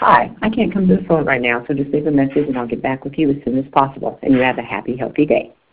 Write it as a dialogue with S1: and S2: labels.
S1: hi, I can't come to the phone right now, so just leave a message and I'll get back with you as soon as possible. And you have a happy, healthy day.